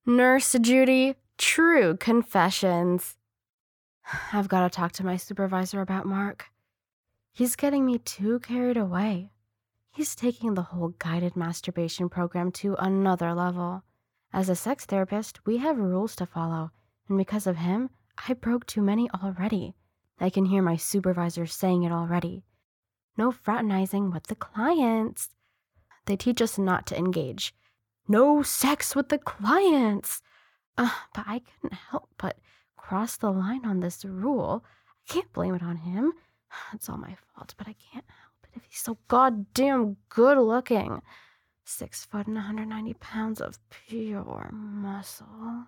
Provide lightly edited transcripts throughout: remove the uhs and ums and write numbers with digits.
Nurse Judy, true confessions. I've got to talk to my supervisor about Mark. He's getting me too carried away. He's taking the whole guided masturbation program to another level. As a sex therapist, we have rules to follow, and because of him, I broke too many already. I can hear my supervisor saying it already. No fraternizing with the clients. They teach us not to engage. No sex with the clients. But I couldn't help but cross the line on this rule. I can't blame it on him. It's all my fault, but I can't help it if he's so goddamn good looking. 6 foot and 190 pounds of pure muscle.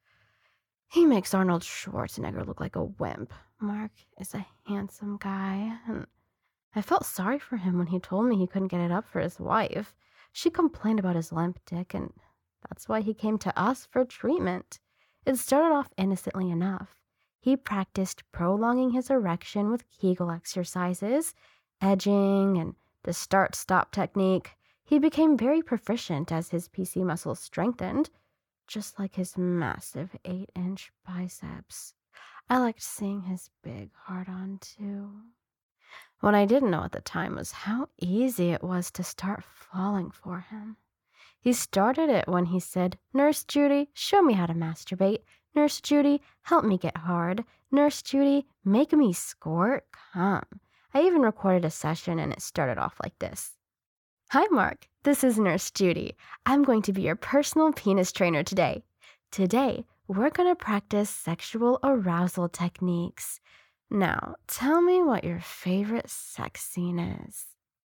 He makes Arnold Schwarzenegger look like a wimp. Mark is a handsome guy, and I felt sorry for him when he told me he couldn't get it up for his wife. She complained about his limp dick, and that's why he came to us for treatment. It started off innocently enough. He practiced prolonging his erection with Kegel exercises, edging, and the start-stop technique. He became very proficient as his PC muscles strengthened, just like his massive 8-inch biceps. I liked seeing his big hard-on, too. What I didn't know at the time was how easy it was to start falling for him. He started it when he said, "Nurse Judy, show me how to masturbate. Nurse Judy, help me get hard. Nurse Judy, make me squirt cum." I even recorded a session and it started off like this. "Hi, Mark. This is Nurse Judy. I'm going to be your personal penis trainer today. Today, we're going to practice sexual arousal techniques. Now, tell me what your favorite sex scene is."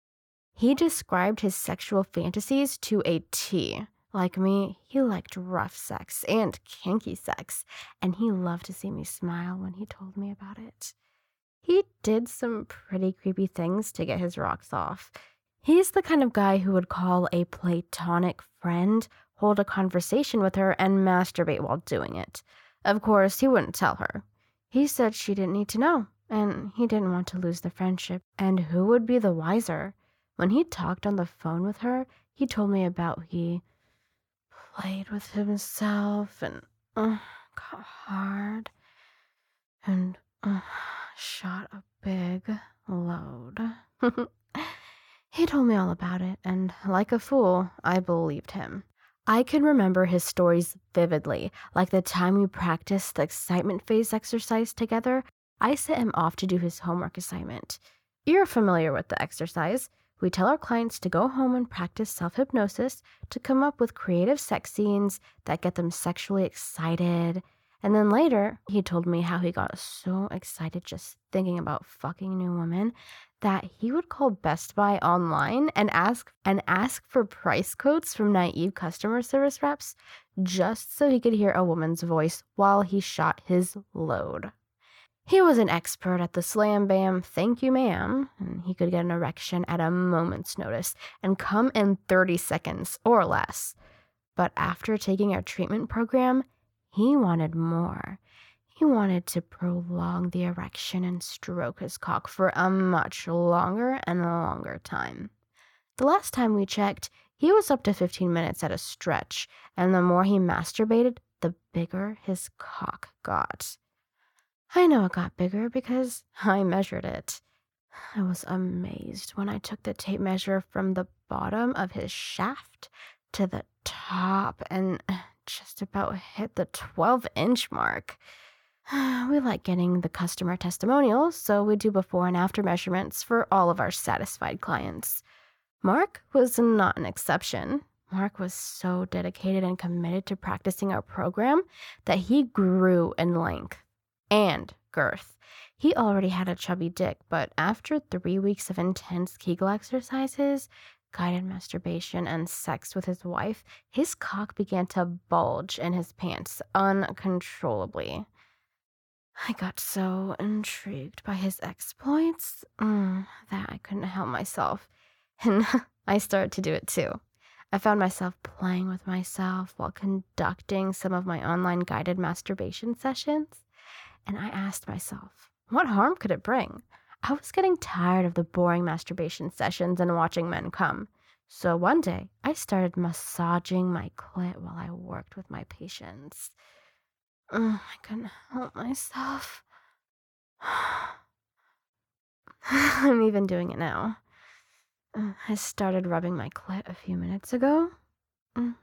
He described his sexual fantasies to a T. Like me, he liked rough sex and kinky sex, and he loved to see me smile when he told me about it. He did some pretty creepy things to get his rocks off. He's the kind of guy who would call a platonic friend, hold a conversation with her, and masturbate while doing it. Of course, he wouldn't tell her. He said she didn't need to know, and he didn't want to lose the friendship, and who would be the wiser? When he talked on the phone with her, he told me about he played with himself and got hard and shot a big load. He told me all about it, and like a fool, I believed him. I can remember his stories vividly, like the time we practiced the excitement phase exercise together. I sent him off to do his homework assignment. You're familiar with the exercise. We tell our clients to go home and practice self-hypnosis to come up with creative sex scenes that get them sexually excited. And then later, he told me how he got so excited just thinking about fucking new women that he would call Best Buy online and ask for price codes from naive customer service reps just so he could hear a woman's voice while he shot his load. He was an expert at the slam bam, thank you ma'am, and he could get an erection at a moment's notice and come in 30 seconds or less. But after taking our treatment program, he wanted more. He wanted to prolong the erection and stroke his cock for a much longer and longer time. The last time we checked, he was up to 15 minutes at a stretch, and the more he masturbated, the bigger his cock got. I know it got bigger because I measured it. I was amazed when I took the tape measure from the bottom of his shaft to the top and just about hit the 12-inch mark. We like getting the customer testimonials, so we do before and after measurements for all of our satisfied clients. Mark was not an exception. Mark was so dedicated and committed to practicing our program that he grew in length and girth. He already had a chubby dick, but after 3 weeks of intense Kegel exercises, guided masturbation, and sex with his wife, his cock began to bulge in his pants uncontrollably. I got so intrigued by his exploits that I couldn't help myself, and I started to do it too. I found myself playing with myself while conducting some of my online guided masturbation sessions. And I asked myself, what harm could it bring? I was getting tired of the boring masturbation sessions and watching men come. So one day, I started massaging my clit while I worked with my patients. I couldn't help myself. I'm even doing it now. I started rubbing my clit a few minutes ago. And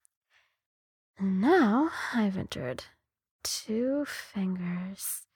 now I've entered 2 fingers.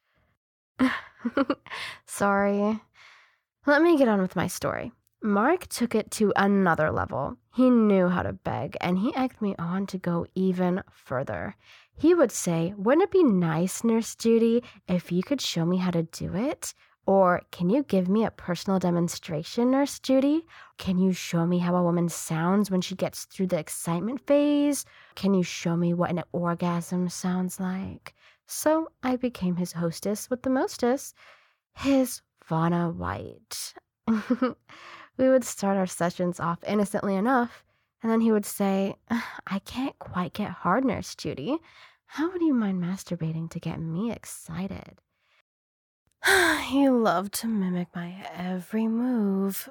Sorry. Let me get on with my story. Mark took it to another level. He knew how to beg, and he egged me on to go even further. He would say, "Wouldn't it be nice, Nurse Judy, if you could show me how to do it? Or, can you give me a personal demonstration, Nurse Judy? Can you show me how a woman sounds when she gets through the excitement phase? Can you show me what an orgasm sounds like?" So I became his hostess with the mostess, his Vanna White. We would start our sessions off innocently enough, and then he would say, "I can't quite get hard, Nurse Judy. How would you mind masturbating to get me excited?" He loved to mimic my every move.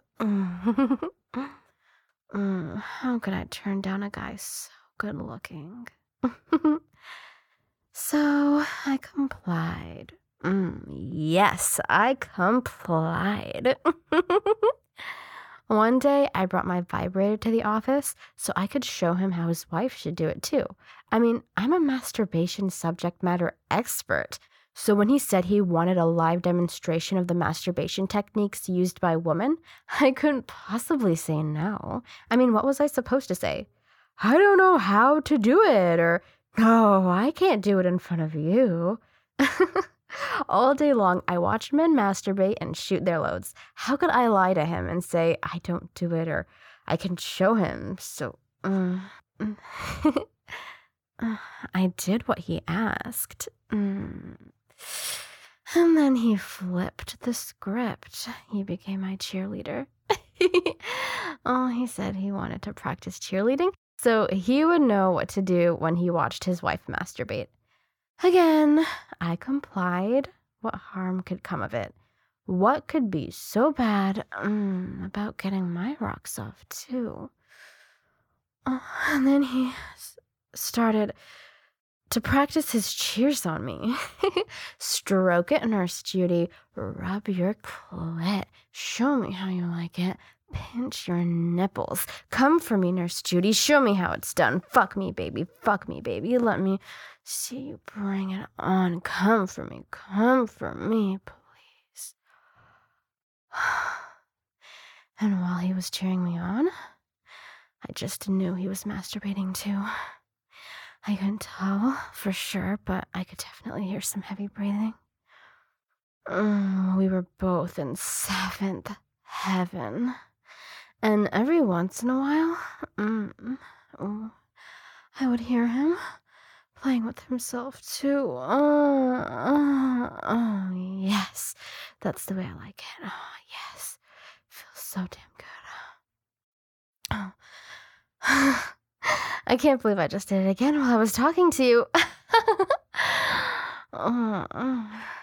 How could I turn down a guy so good looking? So I complied. Yes, I complied. One day, I brought my vibrator to the office so I could show him how his wife should do it too. I mean, I'm a masturbation subject matter expert. So when he said he wanted a live demonstration of the masturbation techniques used by women, I couldn't possibly say no. I mean, what was I supposed to say? "I don't know how to do it," or "No, I can't do it in front of you." All day long, I watched men masturbate and shoot their loads. How could I lie to him and say I don't do it, or I can show him? So, I did what he asked. And then he flipped the script. He became my cheerleader. Oh, he said he wanted to practice cheerleading, so he would know what to do when he watched his wife masturbate. Again, I complied. What harm could come of it? What could be so bad about getting my rocks off, too? And then he started to practice his cheers on me. "Stroke it, Nurse Judy. Rub your clit. Show me how you like it. Pinch your nipples. Come for me, Nurse Judy. Show me how it's done. Fuck me, baby. Fuck me, baby. Let me see you bring it on. Come for me. Come for me, please." And while he was cheering me on, I just knew he was masturbating too. I couldn't tell for sure, but I could definitely hear some heavy breathing. We were both in 7th heaven. And every once in a while, I would hear him playing with himself too. Oh, yes. That's the way I like it. Oh, yes. Feels so damn good. Oh. I can't believe I just did it again while I was talking to you.